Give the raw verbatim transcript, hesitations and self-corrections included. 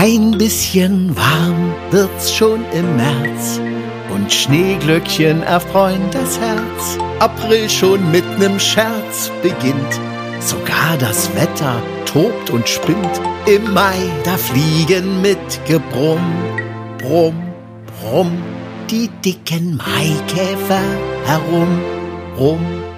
Ein bisschen warm wird's schon im März und Schneeglöckchen erfreuen das Herz. April schon mit nem Scherz beginnt, sogar das Wetter tobt und spinnt. Im Mai, da fliegen mit Gebrumm, Brumm, Brumm, die dicken Maikäfer herum, rum,